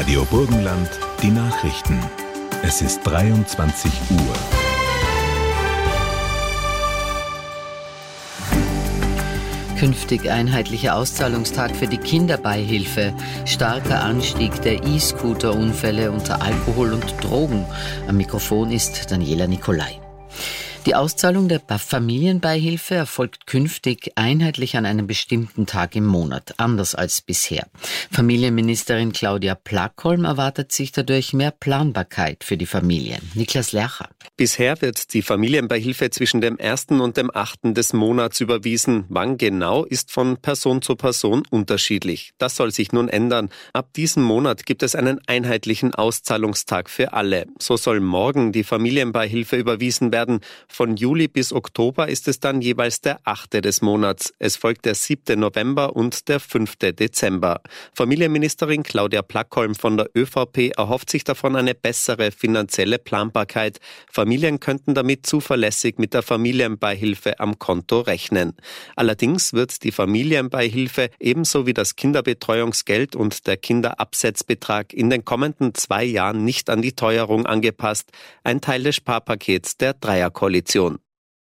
Radio Burgenland, die Nachrichten. Es ist 23 Uhr. Künftig einheitlicher Auszahlungstag für die Kinderbeihilfe. Starker Anstieg der E-Scooter-Unfälle unter Alkohol und Drogen. Am Mikrofon ist Daniela Nicolai. Die Auszahlung der Familienbeihilfe erfolgt künftig einheitlich an einem bestimmten Tag im Monat, anders als bisher. Familienministerin Claudia Plackholm erwartet sich dadurch mehr Planbarkeit für die Familien. Niklas Lercher. Bisher wird die Familienbeihilfe zwischen dem 1. und dem 8. des Monats überwiesen. Wann genau, ist von Person zu Person unterschiedlich. Das soll sich nun ändern. Ab diesem Monat gibt es einen einheitlichen Auszahlungstag für alle. So soll morgen die Familienbeihilfe überwiesen werden. Von Juli bis Oktober ist es dann jeweils der 8. des Monats. Es folgt der 7. November und der 5. Dezember. Familienministerin Claudia Plackholm von der ÖVP erhofft sich davon eine bessere finanzielle Planbarkeit. Familien könnten damit zuverlässig mit der Familienbeihilfe am Konto rechnen. Allerdings wird die Familienbeihilfe ebenso wie das Kinderbetreuungsgeld und der Kinderabsetzbetrag in den kommenden 2 Jahren nicht an die Teuerung angepasst. Ein Teil des Sparpakets der Dreierkoalition.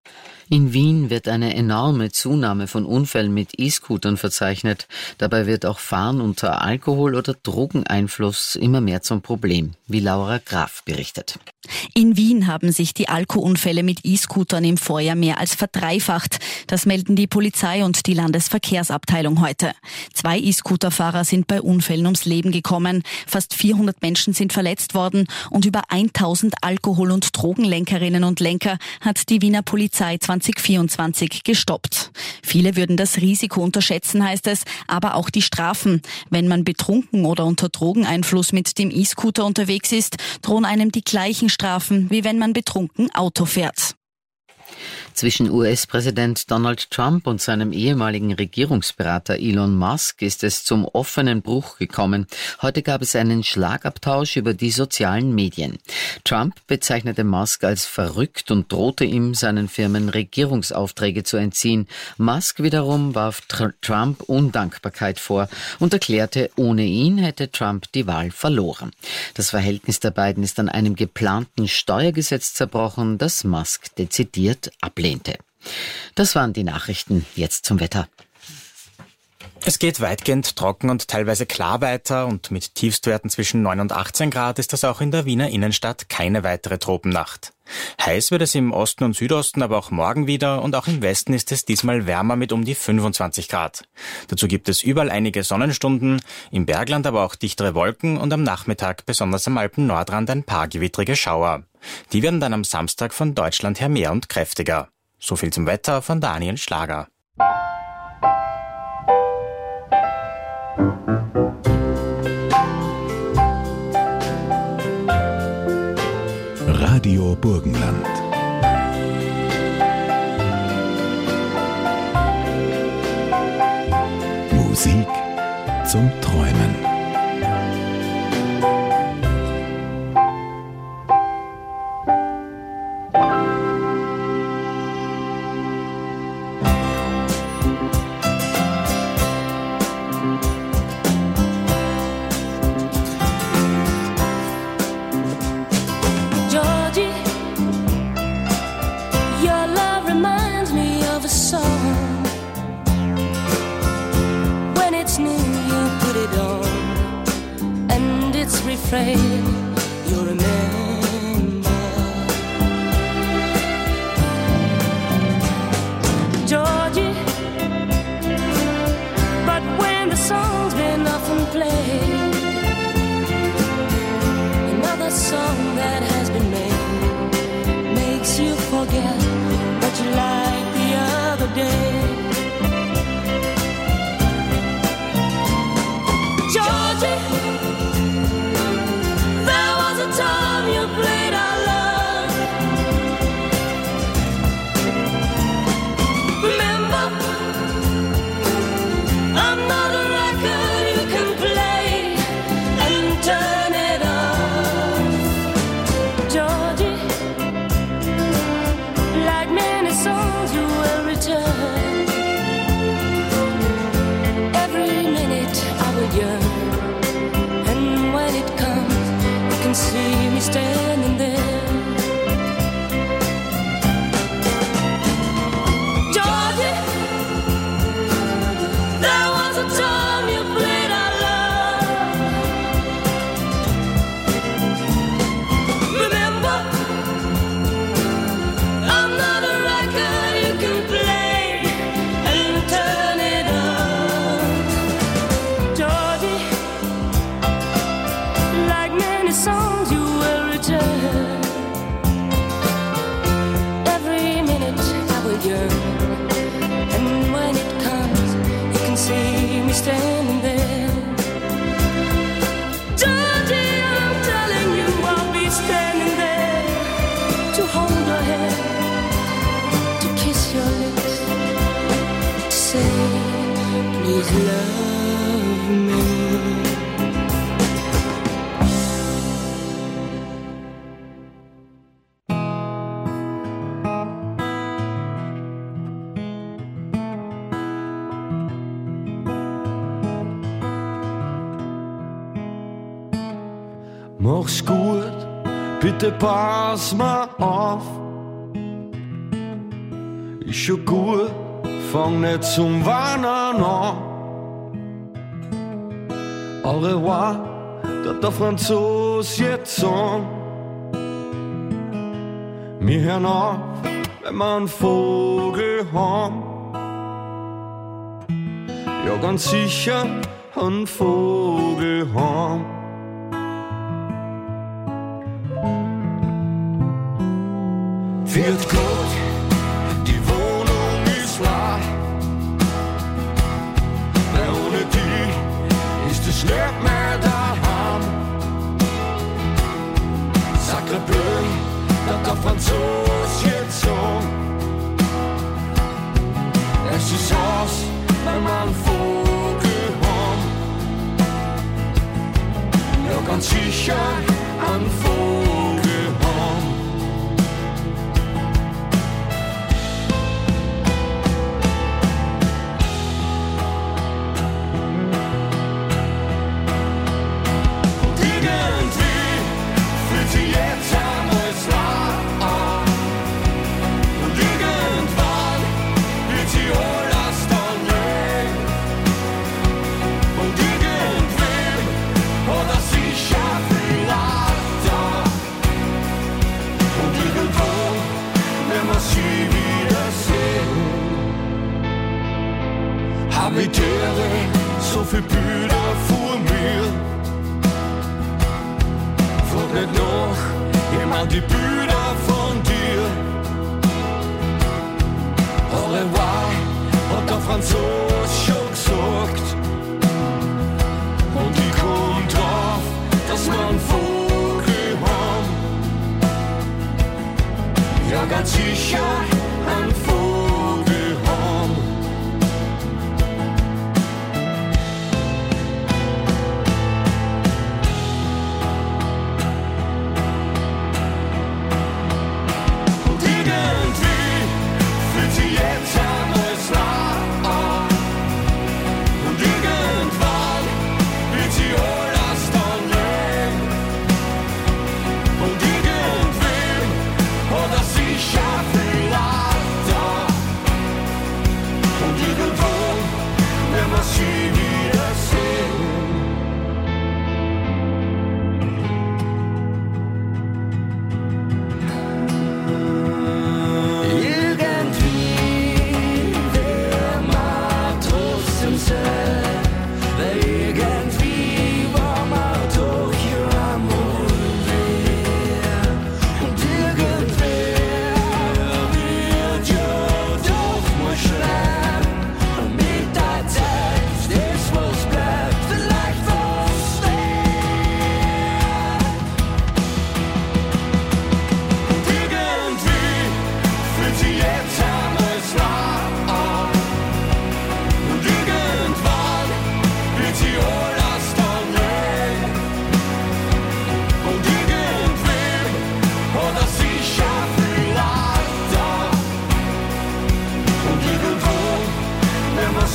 In Wien wird eine enorme Zunahme von Unfällen mit E-Scootern verzeichnet. Dabei wird auch Fahren unter Alkohol- oder Drogeneinfluss immer mehr zum Problem, wie Laura Graf berichtet. In Wien haben sich die Alkoholunfälle mit E-Scootern im Vorjahr mehr als verdreifacht. Das melden die Polizei und die Landesverkehrsabteilung heute. 2 E-Scooterfahrer sind bei Unfällen ums Leben gekommen. Fast 400 Menschen sind verletzt worden und über 1000 Alkohol- und Drogenlenkerinnen und Lenker hat die Wiener Polizei 2024 gestoppt. Viele würden das Risiko unterschätzen, heißt es, aber auch die Strafen. Wenn man betrunken oder unter Drogeneinfluss mit dem E-Scooter unterwegs ist, drohen einem die gleichen Strafen, wie wenn man betrunken Auto fährt. Zwischen US-Präsident Donald Trump und seinem ehemaligen Regierungsberater Elon Musk ist es zum offenen Bruch gekommen. Heute gab es einen Schlagabtausch über die sozialen Medien. Trump bezeichnete Musk als verrückt und drohte ihm, seinen Firmen Regierungsaufträge zu entziehen. Musk wiederum warf Trump Undankbarkeit vor und erklärte, ohne ihn hätte Trump die Wahl verloren. Das Verhältnis der beiden ist an einem geplanten Steuergesetz zerbrochen, das Musk dezidiert ablehnte. Das waren die Nachrichten. Jetzt zum Wetter. Es geht weitgehend trocken und teilweise klar weiter und mit Tiefstwerten zwischen 9 und 18 Grad ist das auch in der Wiener Innenstadt keine weitere Tropennacht. Heiß wird es im Osten und Südosten, aber auch morgen wieder und auch im Westen ist es diesmal wärmer mit um die 25 Grad. Dazu gibt es überall einige Sonnenstunden, im Bergland aber auch dichtere Wolken und am Nachmittag besonders am Alpen-Nordrand ein paar gewittrige Schauer. Die werden dann am Samstag von Deutschland her mehr und kräftiger. So viel zum Wetter von Daniel Schlager. Radio Burgenland. Musik zum Träumen. You'll remember, Georgie. But when the song's been often played, another song that has been made makes you forget what you liked the other day. Georgie, time you played our love. Remember, I'm not a record you can play and turn it off. Georgie, standing there. Georgie, there was a time you played our love. Remember, I'm not a record you can play and turn it on. Georgie, like many songs you will return. Every minute I will yearn, and when it comes, you can see me standing there. Georgie, I'm telling you, I'll be standing there to hold your hand, to kiss your lips, to say, please love me. Mach's gut, bitte pass mal auf. Ist schon gut, fang nicht zum Weinen an. Au revoir, der Franzos jetzt sagen. Wir hören auf, wenn wir einen Vogel haben. Ja, ganz sicher einen Vogel haben. Wird gut, die Wohnung ist leer. Weil ohne die ist es nicht mehr daheim. Sacre bleu, der Franzos jetzt so. Es ist aus, wenn wir einen Vogel haben. Ja, ganz sicher einen Vogel haben. Habitäre, so viel Bilder vor mir. Frag nicht nach, jemand die Bilder von dir. Au revoir, hat der Franzos schon gesagt. Und ich komm drauf, dass wir einen Vogel haben. Ja, ganz sicher einen Vogel haben.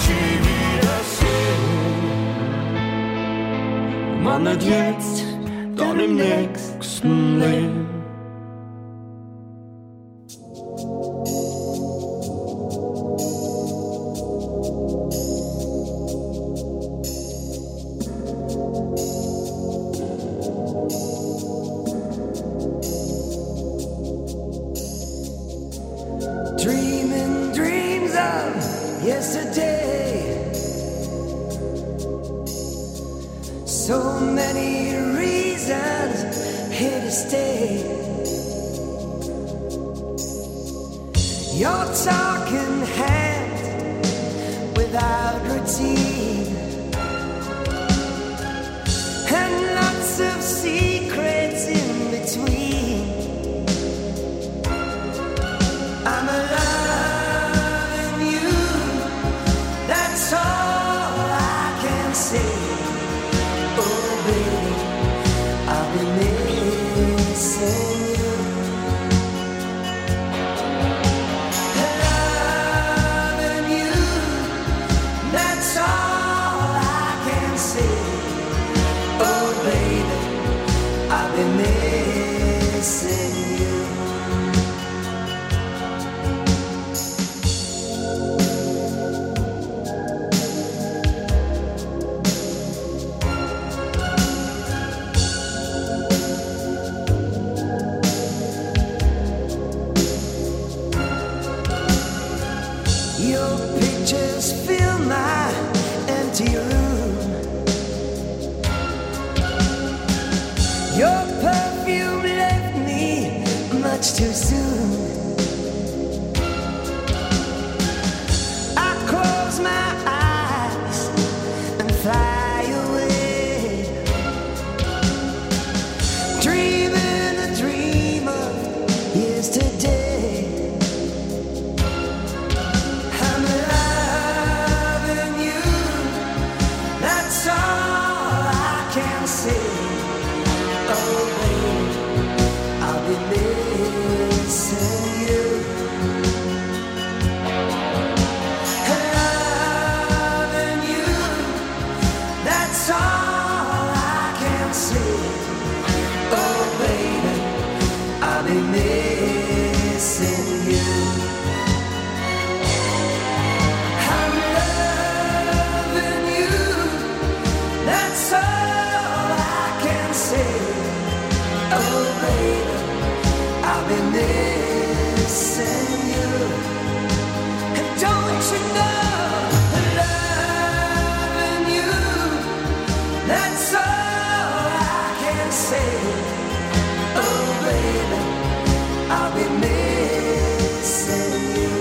man nicht jetzt, dann im nächsten Leben. Dreaming dreams of yesterday. So many reasons here to stay. Your talking hand without routine, and lots of secrets in between. I'm loving you, that's all I can say. Oh baby, I'll be missing you. Loving you, that's all I can say. Oh baby, I'll be missing you. Your pictures fill my empty room. Your perfume left me much too soon. I close my eyes and fly away, dreaming a dream of yesterday. I'm loving you, that's all I can say. Oh baby, I'll be missing you. Loving you, that's all I can say. Oh baby, I'll be missing you. I'm loving you, that's all I can say. Oh baby, I'll be missing you. And don't you know, loving you, that's all I can say. Oh baby, I'll be missing you.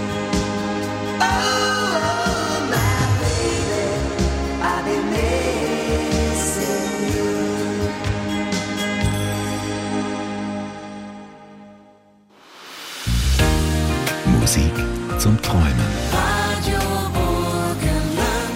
Oh my baby, I'll be missing you. Musik zum Träumen. Radio Burgenland.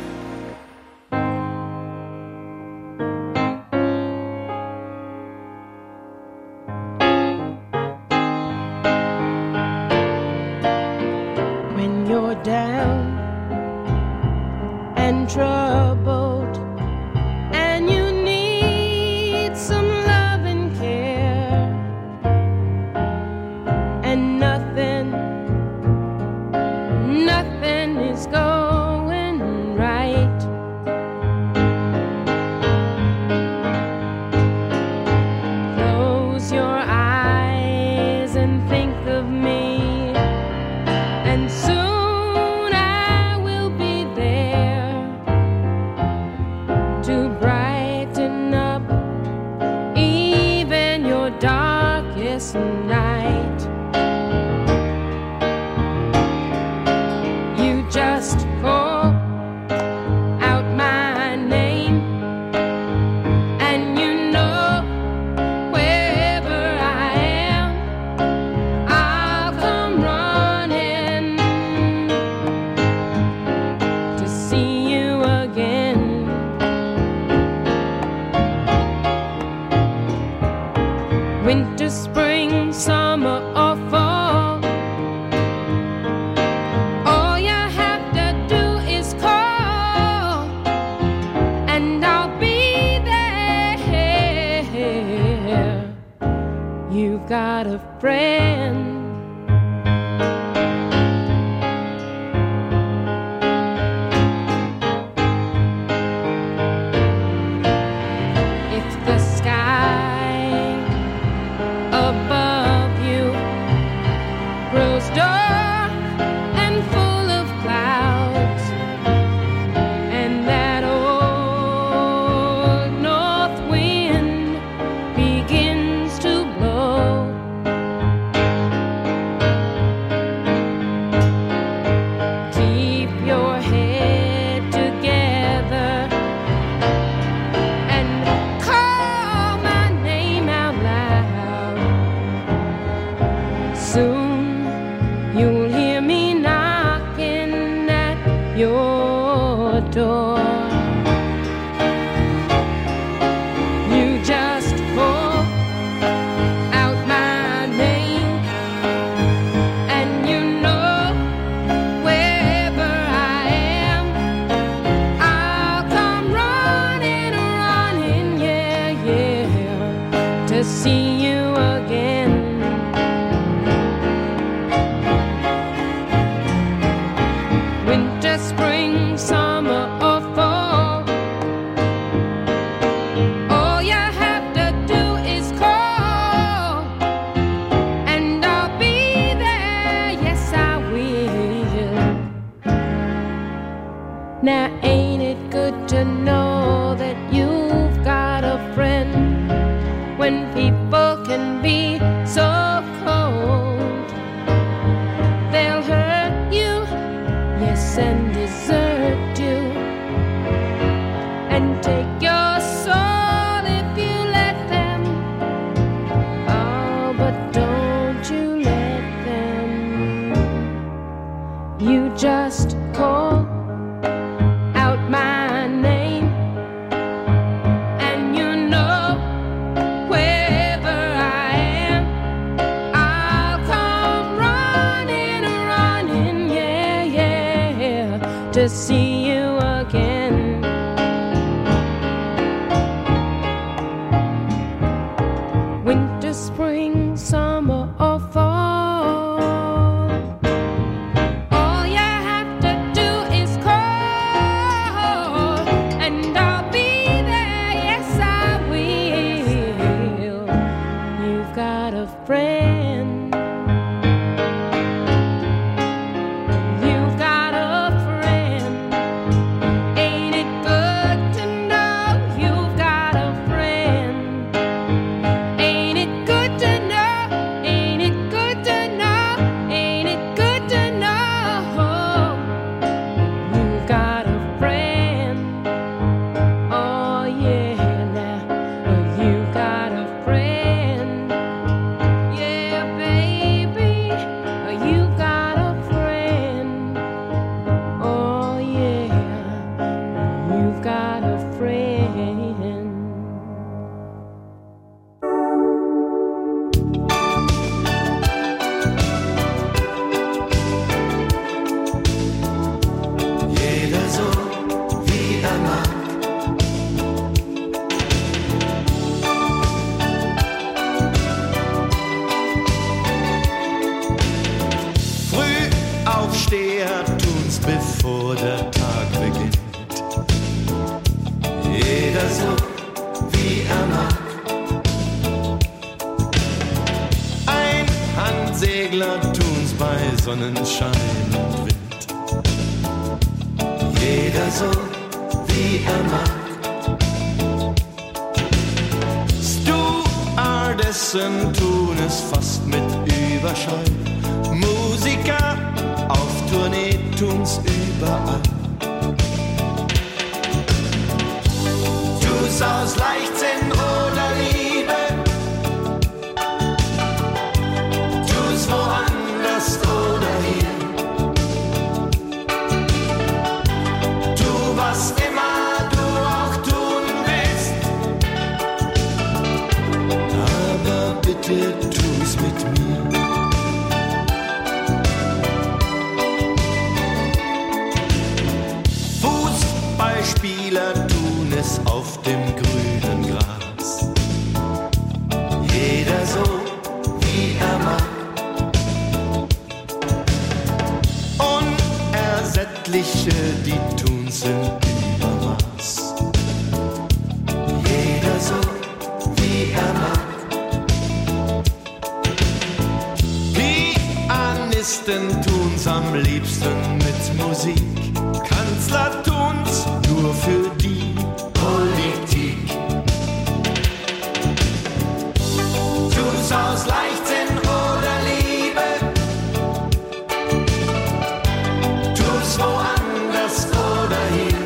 When you're down and troubled and you need some love and care, and nothing is going right. Close your eyes and think of me, and soon I will be there to brighten up even your darkest night. You just call out my name, and you know wherever I am, I'll come running to see you again. Winter, spring, summer, or fall, all you have to do is call, and I'll be there. got a friend. If the sky above you grows dark and full of clouds, and that old north wind begins to blow, keep your head together and call my name out loud. Soon you'll hear me knocking at your door. You just call out my name, and you know wherever I am, I'll come running, running, yeah, yeah, to see you again. Winter, spring, summer, or fall, all you have to do is call, and I'll be there, yes I will. Now ain't it good to know that you've got a friend when people can be so cold? They'll hurt you, yes, and desert you, and take your soul if you let them. Oh, but don't you let them. You just call out my name, and you know wherever I am, I'll come running, running, yeah, yeah, to see you again. Winter, spring, summer, or fall, all you have to do is call, and I'll be there, yes I will. You've got a friend. You've got a friend. Ain't it good to know you've got a friend? Ain't it good to know? Ain't it good to know? Ain't it good to know you've got a friend? Oh yeah, now you've got a friend. Yeah, baby, you've got a friend. Oh yeah, you've got a friend. Jeder so, wie er mag. Frühaufsteher tun's, bevor der Tag beginnt. Jeder so, wie er mag. Einhandsegler tun's bei Sonnenschein und Wind. Jeder so, wie er mag. Stewardessen tun es fast mit Überschall. Musiker auf Tournee tun's überall. Tu's aus Leichtsinn oder Liebe, tu's woanders oder hier. Tu, was immer du auch tun willst, aber bitte tu's mit mir. Fußballspieler tun es auf dem grünen Gras. Jeder so, wie liebsten mit Musik. Kanzler tun's nur für die Politik. Tu's aus Leichtsinn oder Liebe, tu's woanders oder hier.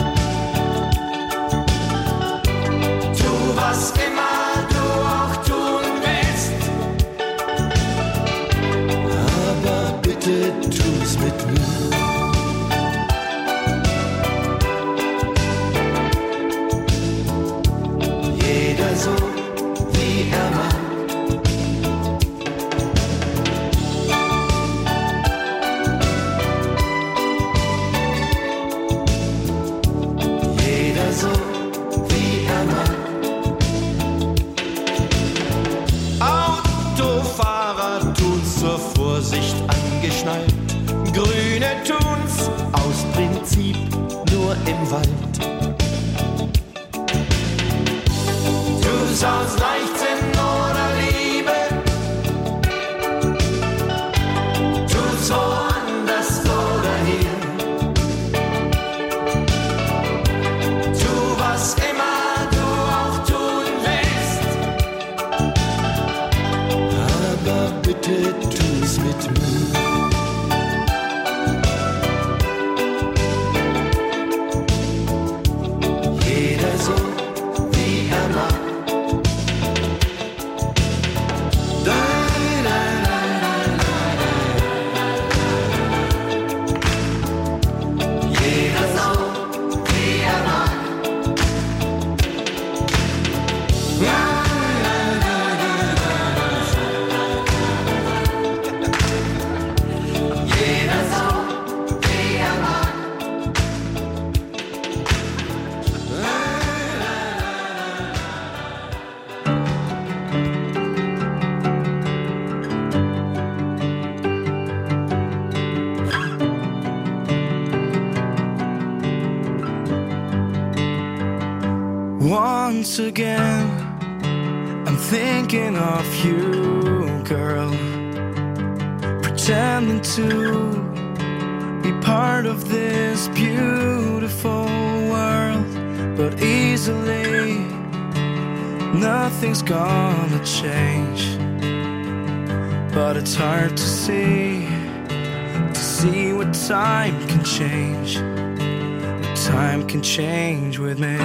Tu, was immer du auch tun willst, aber bitte tu's mit mir. Jeder so, wie er mag. Jeder so, wie er mag. Autofahrer tun's zur Vorsicht angeschnallt. Grüne tun's aus Prinzip nur im Wald. Tu's aus Leichtsinn oder Liebe, tu's woanders oder hier. Tu, was immer du auch tun willst, aber bitte tu's mit mir. Jeder so, wie er mag. Jeder so, wie er mag. Jeder so, wie er mag. Once again, I'm thinking of you, girl. Pretending to be part of this beautiful world, but easily nothing's gonna change. But it's hard to see what time can change. What time can change with me.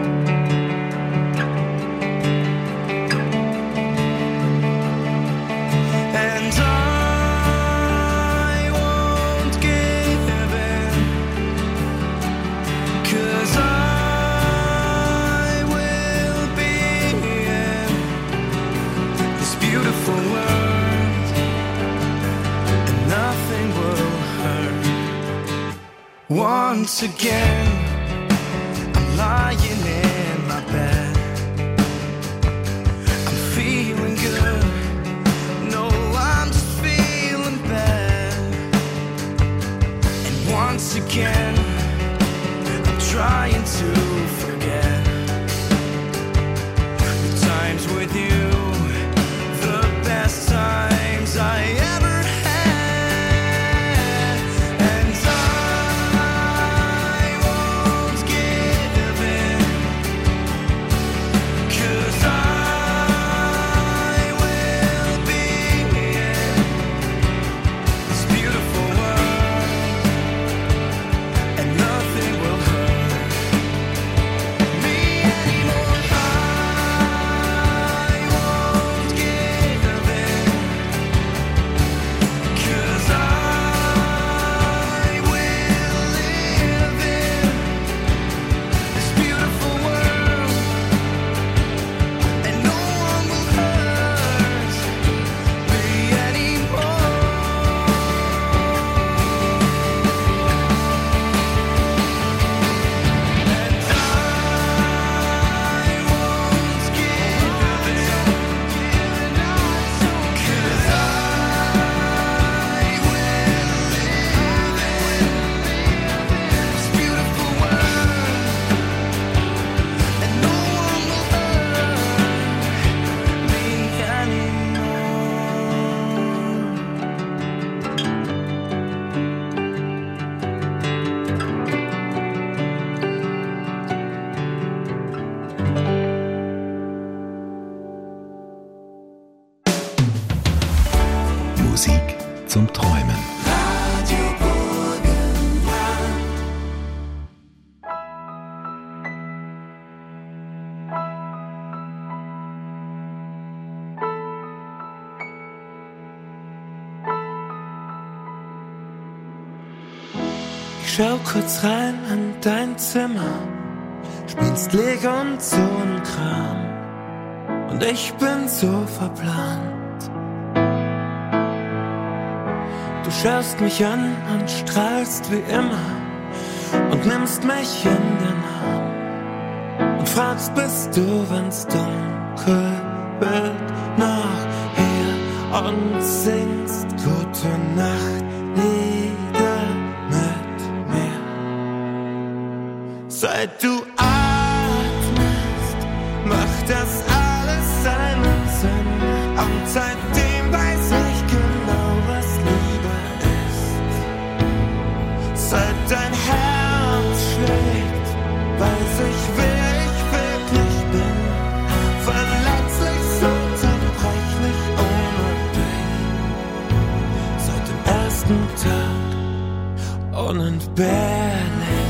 And I won't give in, 'cause I will be in this beautiful world, and nothing will hurt. Once again, I'm lying in my bed. I'm feeling good. No, I'm just feeling bad. And once again, I'm trying to forget the times with you, the best times I ever had. And I won't Musik zum Träumen. Schau kurz rein in dein Zimmer, spielst Lego und so ein Kram, und ich bin so verplant. Du schaust mich an und strahlst wie immer und nimmst mich in den Arm und fragst, bist du, wenn's dunkel wird, noch hier und singst gute Nacht Lieder mit mir. Seit du atmest, macht das alles seinen Sinn, und seitdem weiß ich genau, was Liebe ist. Seit dein Herz schlägt, weiß ich, wer ich wirklich bin, verletzlich, so zerbrechlich ohne dich. Seit dem ersten Tag unentbehrlich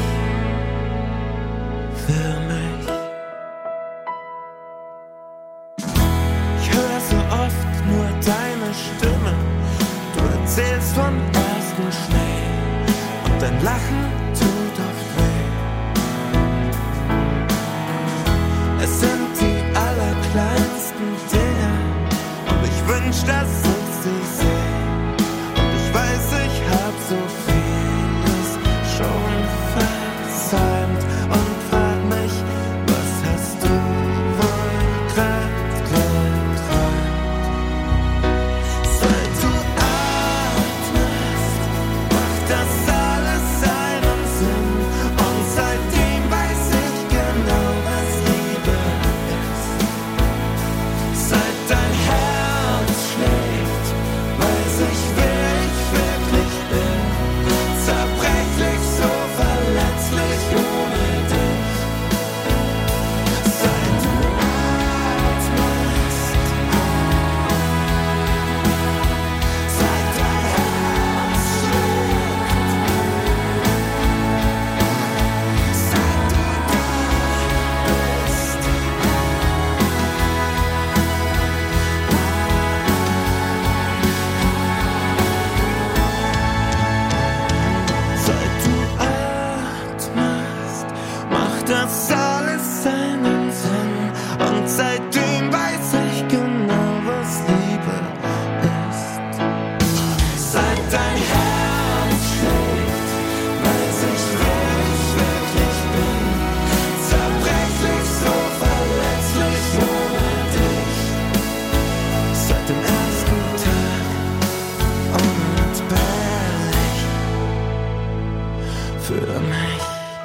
für mich. Ich höre so oft nur deine Stimme, du erzählst vom ersten Schnee und dein Lachen tut oft weh. Es sind die allerkleinsten Dinge und ich wünsch, dass ich sie sehe, und ich weiß, ich hab so vieles schon versäumt und frag mich, was hast du wohl grad geträumt? Seit du atmest, macht das alles seinen Sinn, und seitdem weiß ich genau, was Liebe ist. Seit dein Herz schlägt, weiß ich, wer ich wirklich bin, zerbrechlich, so verletzlich ohne dich. Seit du atmest, seit dein Herz schlägt, seit du da bist. Seit du atmest, macht das alles seinen Sinn, und seitdem weiß ich genau, was Liebe ist. Seit dein Herz schlägt, weiß ich, wer ich wirklich bin, zerbrechlich, so verletzlich ohne dich. Seit dem ersten Tag unentbehrlich für mich.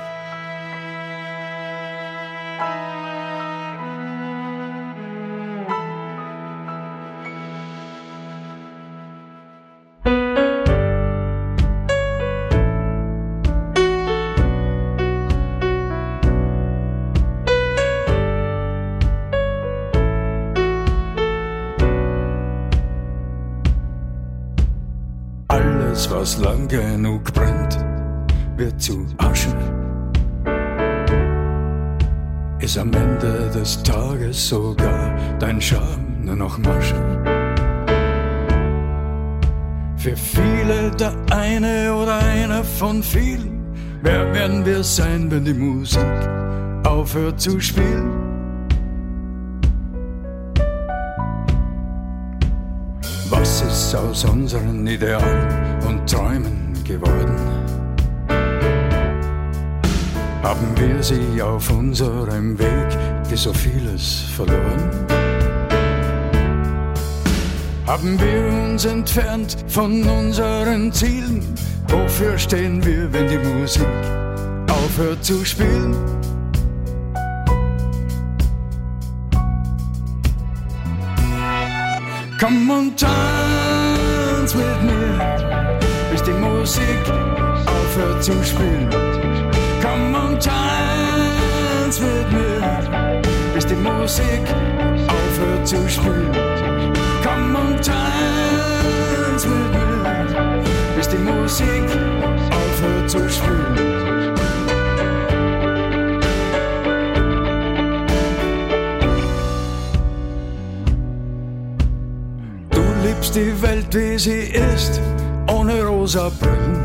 Alles, was lang genug brennt, wird zu Asche. Ist am Ende des Tages sogar dein Charme nur noch Masche. Für viele der eine oder einer von vielen. Wer werden wir sein, wenn die Musik aufhört zu spielen? Was ist aus unseren Idealen und Träumen geworden? Haben wir sie auf unserem Weg wie so vieles verloren? Haben wir uns entfernt von unseren Zielen? Wofür stehen wir, wenn die Musik aufhört zu spielen? Komm und tanz mit mir, bis die Musik aufhört zu spielen. Komm und tanz mit mir, bis die Musik aufhört zu spielen. Komm und tanz mit liebst die Welt, wie sie ist, ohne rosa Brillen.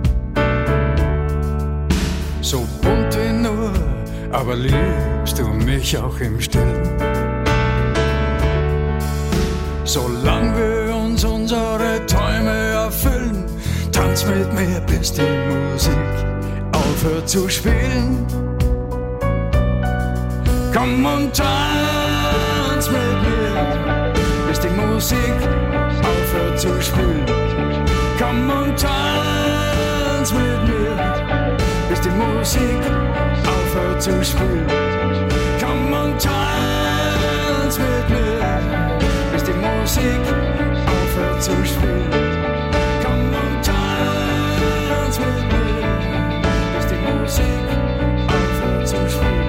So bunt wie nur, aber liebst du mich auch im Stillen. Solange wir uns unsere Träume erfüllen, tanz mit mir, bis die Musik aufhört zu spielen. Komm und tanz mit mir, bis die Musik aufhört zu spielen. Komm und tanz mit mir, bis die Musik aufhört zu spielen. Komm und tanz mit mir, bis die Musik aufhört zu spielen. Komm und tanz mit mir, bis die Musik aufhört zu spielen.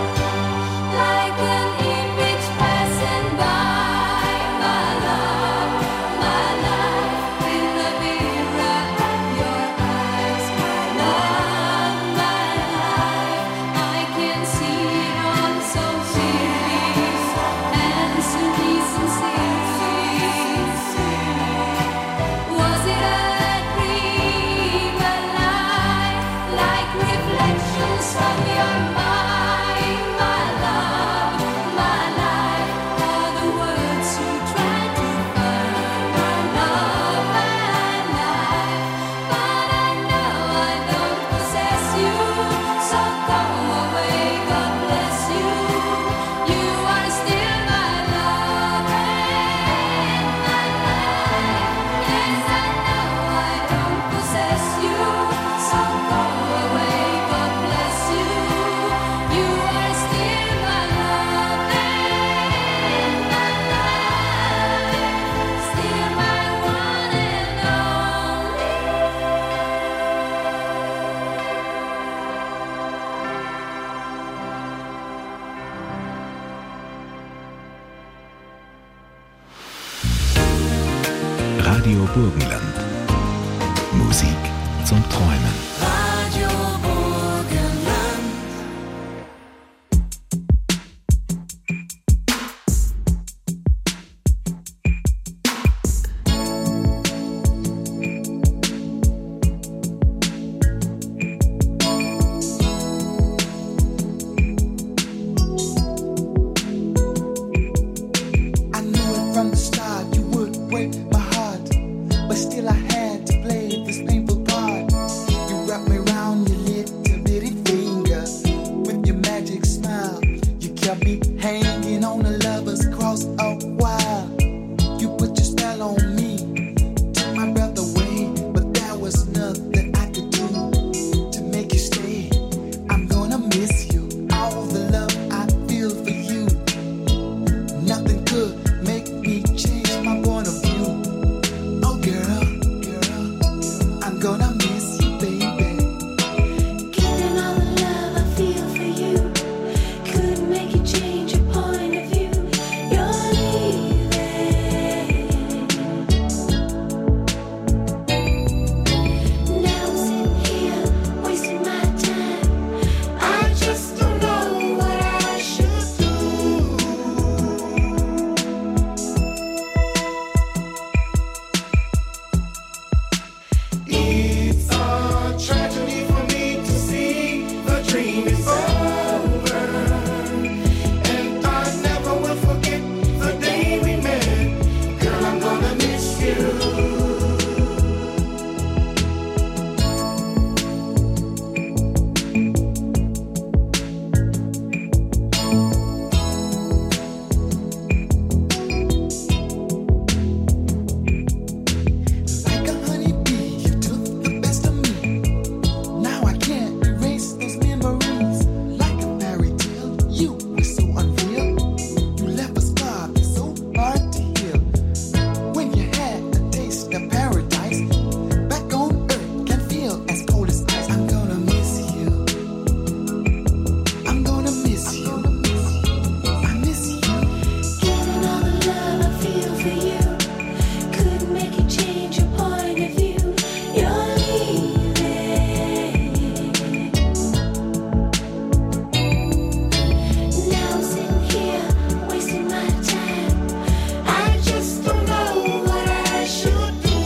Like an image passing by, my love. Radio Burgenland. Musik zum Träumen. Radio Burgenland. I knew it from the start, you would break my heart, but still I had to play this painful part. You wrapped me around your little bitty finger with your magic smile. You kept me hanging on a lover's cross a while. You put your spell on me, took my breath away, but there was nothing I could do to make you stay. I'm gonna miss you, all the love I feel for you. Nothing could make me change my point of view. Oh girl, I'm gonna miss you, baby. Given all the love I feel for you, could make you change your point of view. You're leaving. Now I'm sitting here, wasting my time. I just don't know what I should do. It's a tragedy for me to see the dream is over, and I never will forget the day we met. Girl, I'm gonna miss you. Like a honeybee, you took the best of me. Now I can't erase those memories. Like a fairy tale, you were so unreal. You left a scar that's so hard to heal. When you had a taste of paradise, back on earth can feel as cold as ice. I'm gonna miss you. I'm gonna miss you. I miss you. Given all the love I feel for you, could make you change your point of view. You're leaving. Now I'm sitting here, wasting my time. I just don't know what I should do.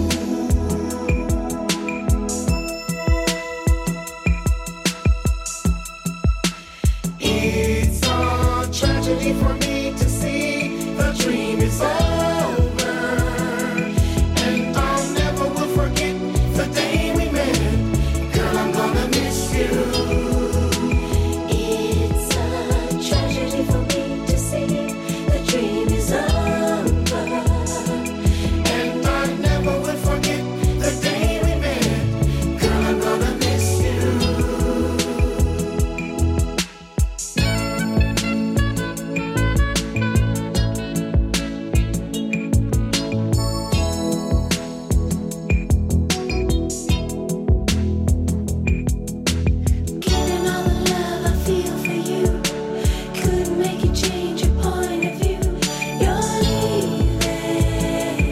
It's a tragedy for me to see the dream is over, and I never will forget the day we met. Girl, I'm gonna miss you. It's a tragedy for me to see the dream is over. And I never will forget the day we met. Girl, I'm gonna miss you. Given all the love I feel for you, could make you change your point of view. You're leaving.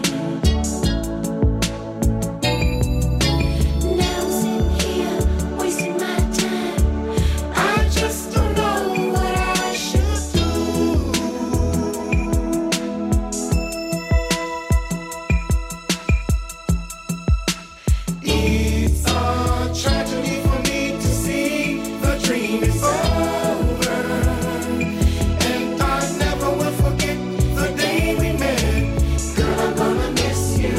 Now I'm sitting here, wasting my time. I just don't know what I should do. It's a tragedy for me to see the dream is over, and I never will forget the day we met. Girl, I'm gonna miss you.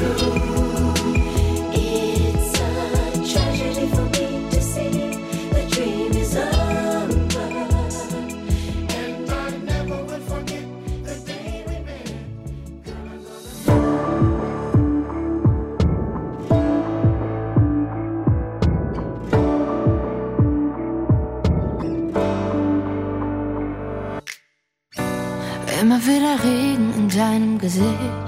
It's a tragedy for me to see the dream is over. And I never will forget the day we met. Girl, I'm gonna Immer wieder Regen in deinem Gesicht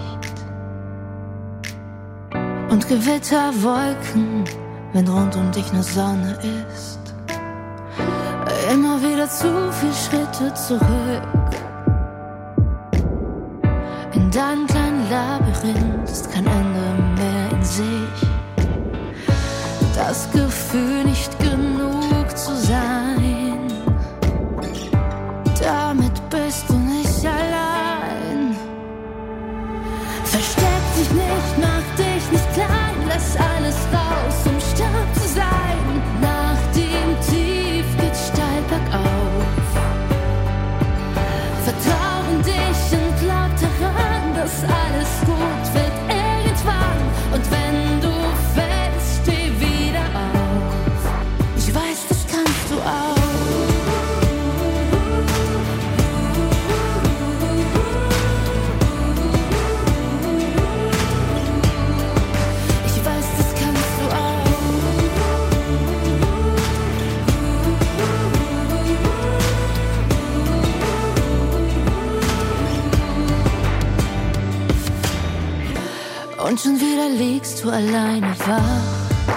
und Gewitterwolken, wenn rund um dich nur Sonne ist. Immer wieder zu viel Schritte zurück. In deinem kleinen Labyrinth ist kein Ende Gefühl, nicht genug zu sein. Damit bist du nicht allein. Versteck dich nicht, mach dich nicht klein, lass alles raus, um stark zu sein. Nach dem Tief geht's steil bergauf. Vertrau in dich und glaub daran, dass alles gut wird irgendwann. Und wenn du fällst, steh wieder auf. Ich weiß, das kannst du auch. Und schon wieder liegst du alleine wach.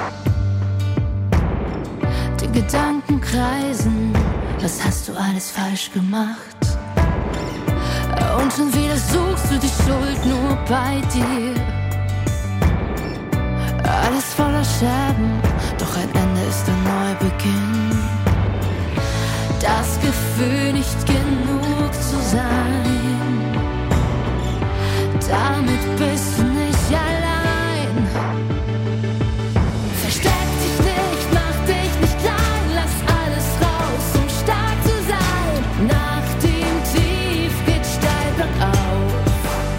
Die Gedanken kreisen, was hast du alles falsch gemacht? Und schon wieder suchst du die Schuld nur bei dir. Alles voller Scherben, doch ein Ende ist ein Neubeginn. Das Gefühl, nicht genug zu sein, damit bist du nicht allein. Versteck dich nicht, mach dich nicht klein, lass alles raus, um stark zu sein. Nach dem Tief geht steil bergauf.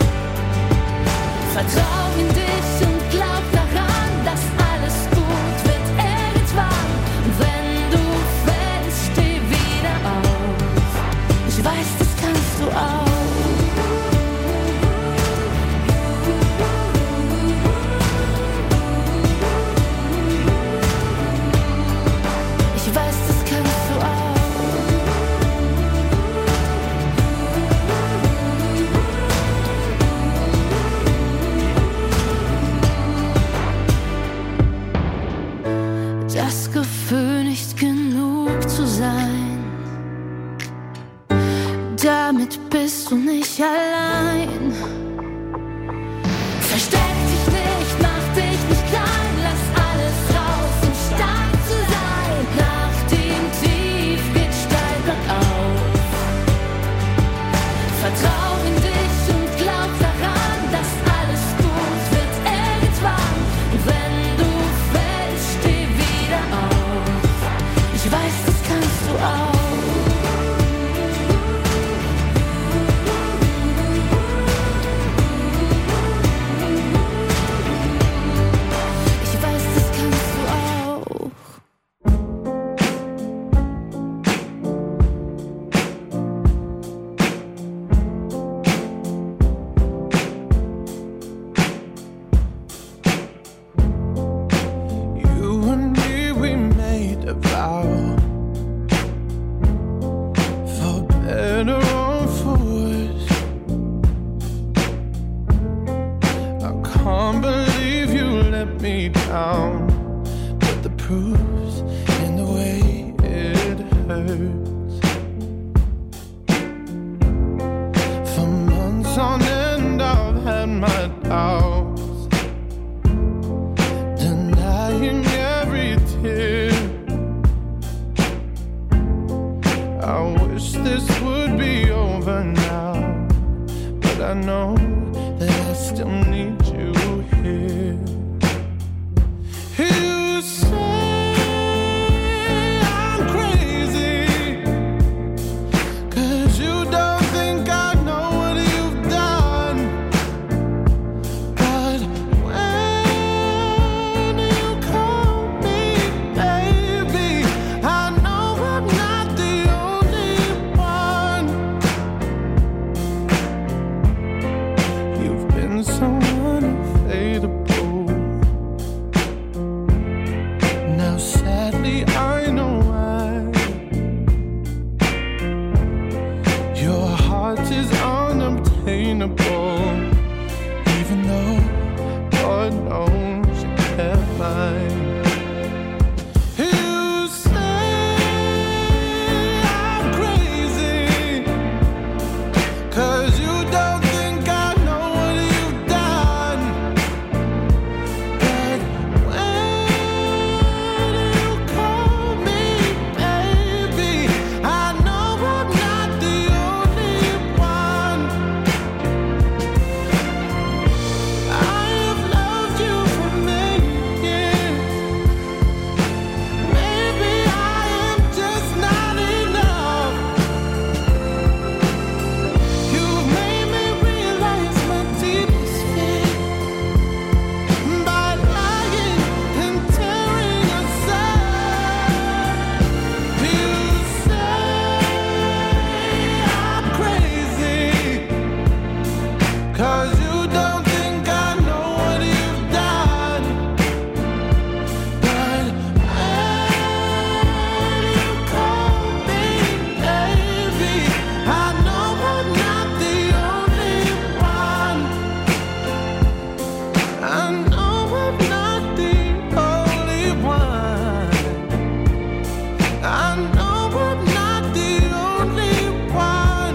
Vertrau in dich und glaub daran, dass alles gut wird irgendwann. Und wenn du fällst, steh wieder auf. Ich weiß, das kannst du auch. Das Gefühl, nicht genug zu sein, damit bist du nicht allein. Versteck dich nicht, mach dich nicht klein, lass alles raus, um stark zu sein. Nach dem Tief geht steil bergauf. Vertrau in dich und glaub daran, dass alles gut wird irgendwann. Und wenn du fällst, steh wieder auf. Ich weiß, das kannst du auch. 'cause you don't think I know what you've done. But when you call me baby, I know I'm not the only one. I know I'm not the only one. I know I'm not the only one.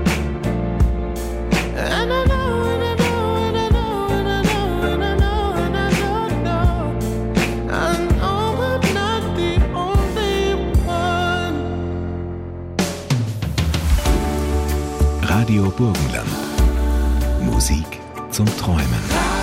And I know, and I know, and I know, and I know, and I know, and I know. I know I'm not the only one. Radio Burgenland. Musik zum Träumen.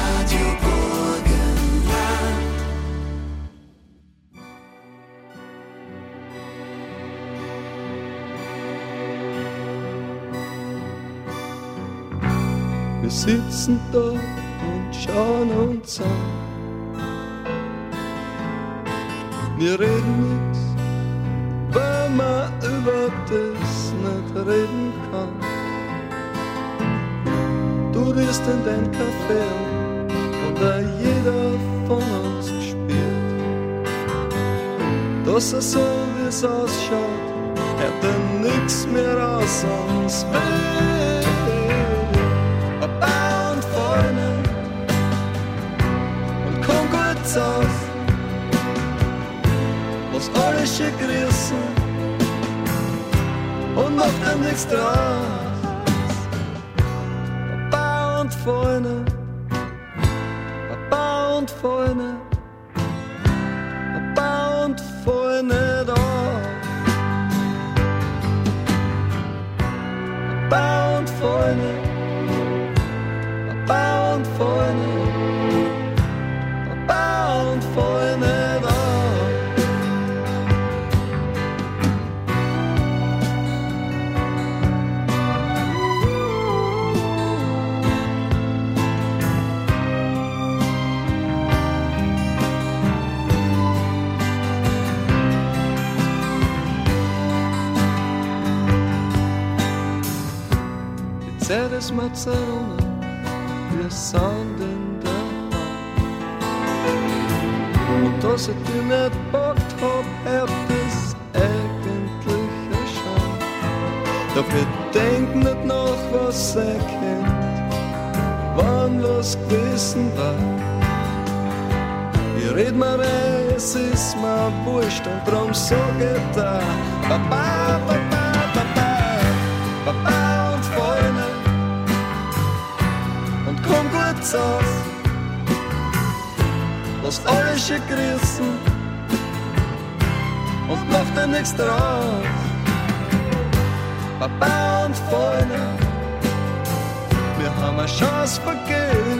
Wir sitzen da und schauen uns an. Wir reden nix, weil man über das nicht reden kann. Du riechst in dein Café und da jeder von uns spürt, dass er so wie es ausschaut, hört er nix mehr aus uns will. Papa und Freunde und komm kurz auf, was alle schick grüßen und macht dann nichts draus. Papa und Freunde, Papa und Freunde, Papa und Freunde da. Papa und Freunde, Papa und Freunde, Papa und Freunde da. Die Zeit ist Marzerone, wir sind in der Hand. Und dass ich dich nicht packt hab, hört es eigentlich erscheint. Doch wir denken nicht nach, was er kennt, wann was gewesen war. Ich red mir rein, es ist mir wurscht und drum sag ich da Papa, Papa, Papa, Papa und Freunde. Komm kurz auf, lass alle schick grüßen und mach dir nichts draus. Papa und Freunde, wir haben eine Chance vergeben,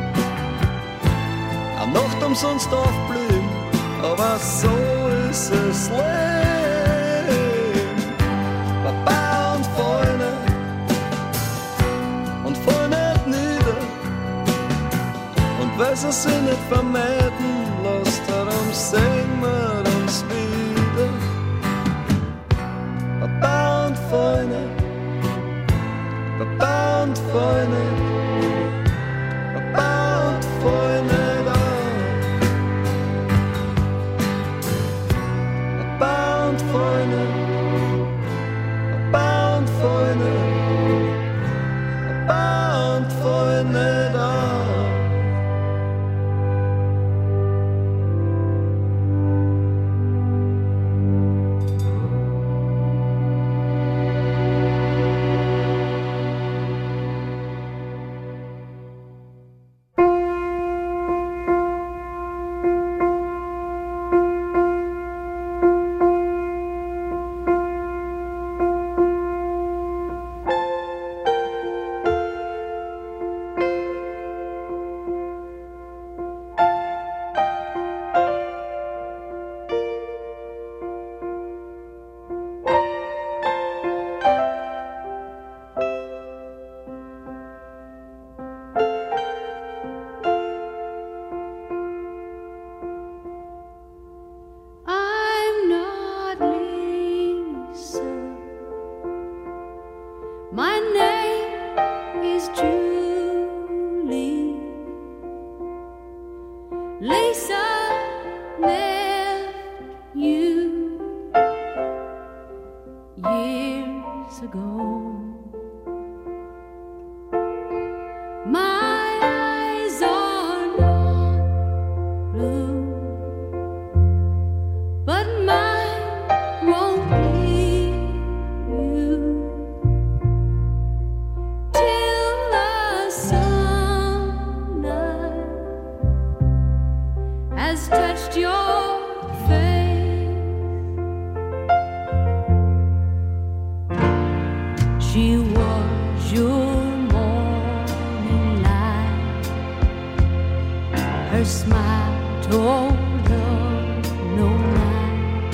eine Nacht umsonst aufblühen, aber so ist es Leben. Papa und Freunde und Freunde weil sie sich nicht vermeiden lässt, darum sehen wir uns wieder. Papa und Freunde, Papa und Freunde, Papa und Freunde da. Papa und Freunde, Papa und Freunde, Papa und Freunde da. Her smile told her no lie.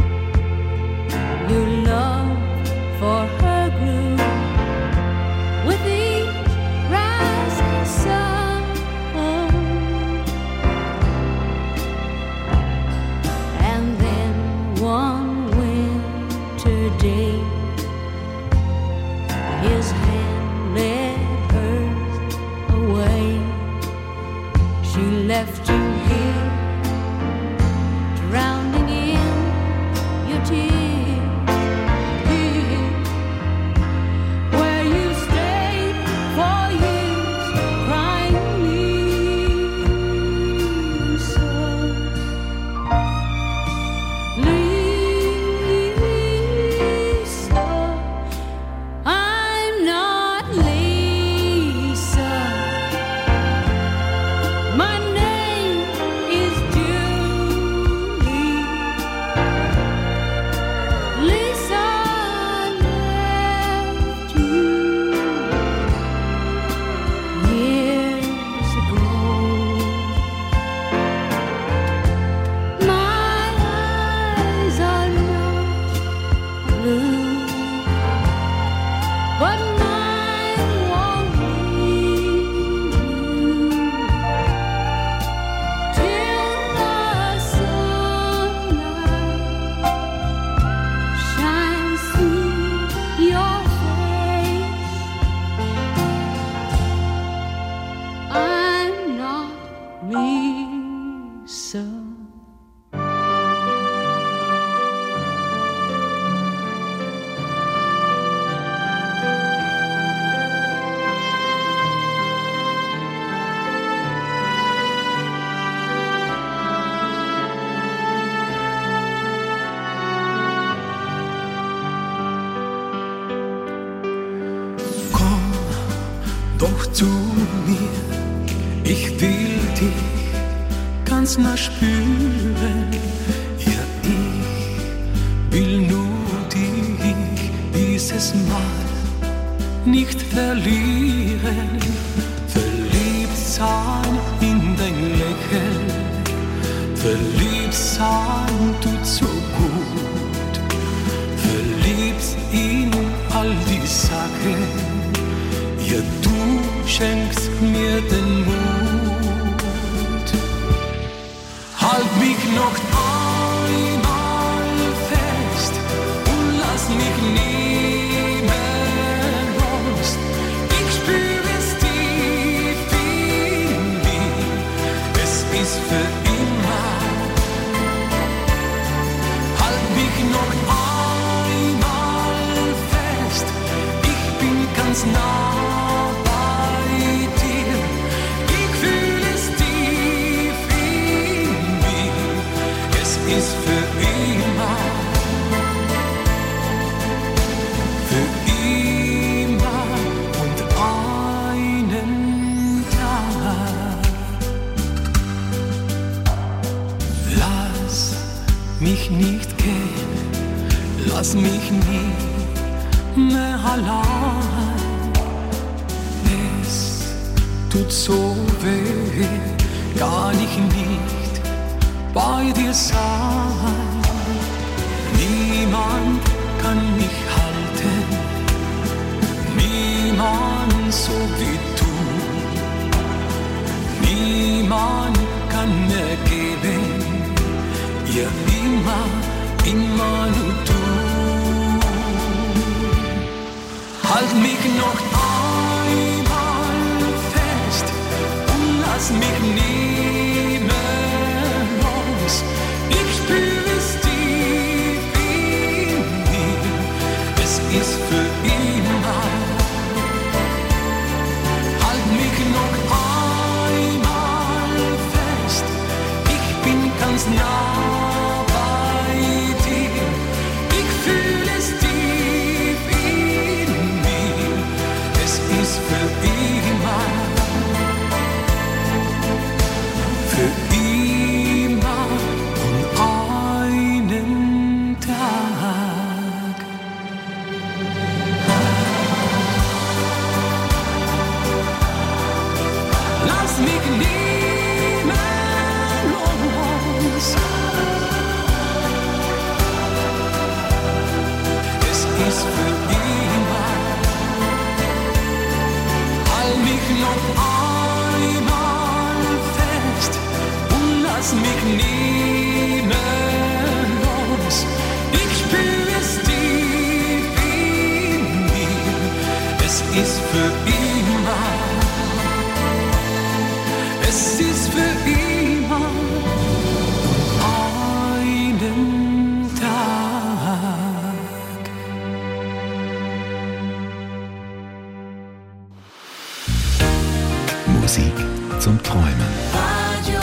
Your love for her grew with each rising sun. And then one winter day, his hand led hers away. She left you here, drowning in your tears, where you stayed for years, crying Lisa, I'm not Lisa. My name is Julie. Lisa left you years ago. My eyes are not blue, but mine won't leave you till the sunlight shines through your face. I'm not Lisa. Komm doch zu mir, ich will dich ganz nah spüren. Ja, ich will nur dich dieses Mal nicht verlieren. Verliebt sein in dein Lächeln, verliebt sein tut so gut. Verliebt in all die Sachen, ja, du schenkst mir den Mut. Halt mich noch einmal fest und lass mich nie mehr los. Ich spüre es tief in mir, es ist für immer. Halt mich noch einmal fest, ich bin ganz nah bei dir. Ich fühle es tief in mir, es ist für immer. Für immer und einen Tag. Lass mich nicht gehen, lass mich nie mehr allein. Es tut so weh, gar nicht bei dir sein. Niemand kann mich halten, niemand so wie du. Niemand kann mir geben, ja immer nur du. Halt mich noch einmal fest und lass mich nie mehr los. Ich spüre es tief in mir, es ist für immer. Halt mich noch einmal fest, ich bin ganz nah bei dir. Ich fühle es tief in mir, es einmal fest und lass mich nie mehr los. Ich spür es tief in mir, es ist für immer, es ist für immer einen Tag. Musik zum Träumen. Radio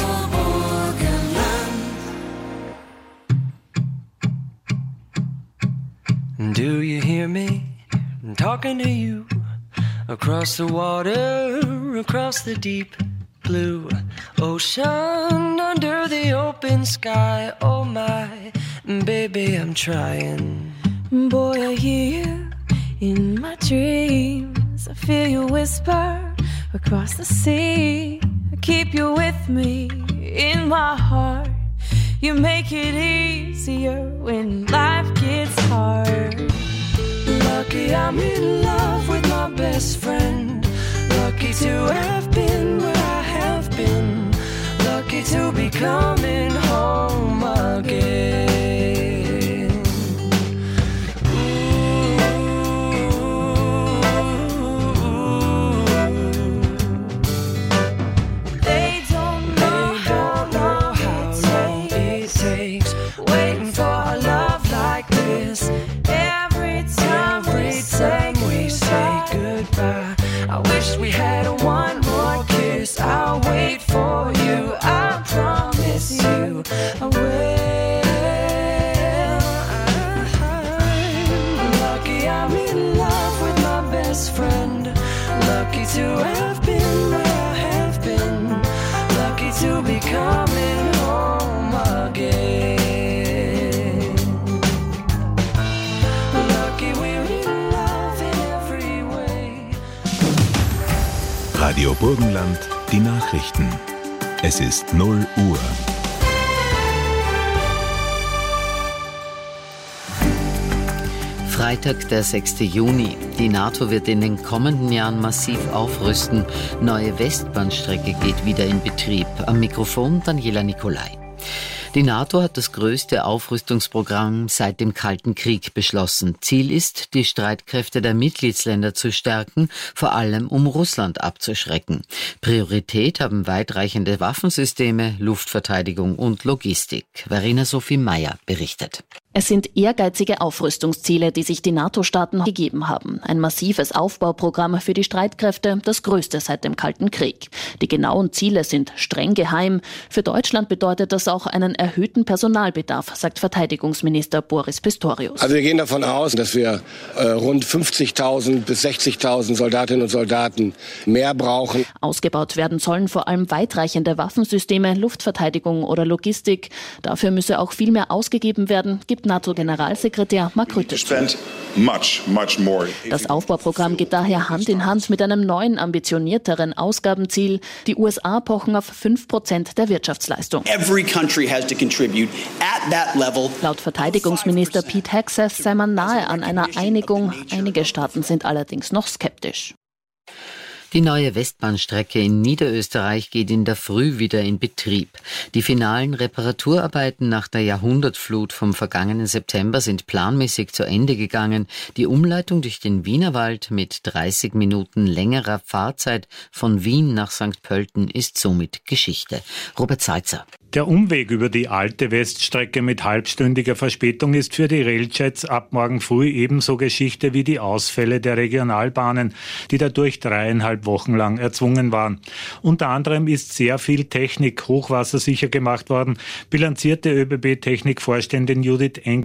Burgenland. Do you hear me? I'm talking to you. Across the water, across the deep blue ocean, under the open sky. Oh my, baby, I'm trying. Boy, I hear you in my dreams. I feel you whisper across the sea. I keep you with me in my heart. You make it easier when life gets hard. Lucky I'm in love with my best friend. Lucky to have been where I have been. Lucky to be coming home again. They don't know how long it takes waiting for a love like this. Every time we say goodbye, I wish we had one more kiss. I'll wait for you, I promise you I will. I'm lucky I'm in love with my best friend. Lucky to have been where I have been. Lucky to be coming home again. Lucky we're in love in every way. Radio Burgenland, die Nachrichten. Es ist 0 Uhr. Freitag, der 6. Juni. Die NATO wird in den kommenden Jahren massiv aufrüsten. Neue Westbahnstrecke geht wieder in Betrieb. Am Mikrofon Daniela Nicolai. Die NATO hat das größte Aufrüstungsprogramm seit dem Kalten Krieg beschlossen. Ziel ist, die Streitkräfte der Mitgliedsländer zu stärken, vor allem um Russland abzuschrecken. Priorität haben weitreichende Waffensysteme, Luftverteidigung und Logistik. Verena Sophie Meyer berichtet. Es sind ehrgeizige Aufrüstungsziele, die sich die NATO-Staaten gegeben haben. Ein massives Aufbauprogramm für die Streitkräfte, das größte seit dem Kalten Krieg. Die genauen Ziele sind streng geheim. Für Deutschland bedeutet das auch einen erhöhten Personalbedarf, sagt Verteidigungsminister Boris Pistorius. Also wir gehen davon aus, dass wir rund 50.000 bis 60.000 Soldatinnen und Soldaten mehr brauchen. Ausgebaut werden sollen vor allem weitreichende Waffensysteme, Luftverteidigung oder Logistik. Dafür müsse auch viel mehr ausgegeben werden, gibt NATO-Generalsekretär Mark Rutte zu. Das Aufbauprogramm geht daher Hand in Hand mit einem neuen, ambitionierteren Ausgabenziel. Die USA pochen auf 5% der Wirtschaftsleistung. Laut Verteidigungsminister Pete Hegseth sei man nahe an einer Einigung. Einige Staaten sind allerdings noch skeptisch. Die neue Westbahnstrecke in Niederösterreich geht in der Früh wieder in Betrieb. Die finalen Reparaturarbeiten nach der Jahrhundertflut vom vergangenen September sind planmäßig zu Ende gegangen. Die Umleitung durch den Wienerwald mit 30 Minuten längerer Fahrzeit von Wien nach St. Pölten ist somit Geschichte. Robert Salzer. Der Umweg über die alte Weststrecke mit halbstündiger Verspätung ist für die Railchats ab morgen früh ebenso Geschichte wie die Ausfälle der Regionalbahnen, die dadurch 3,5 Wochen lang erzwungen waren. Unter anderem ist sehr viel Technik hochwassersicher gemacht worden, bilanzierte ÖBB-Technikvorständin Judith Eng.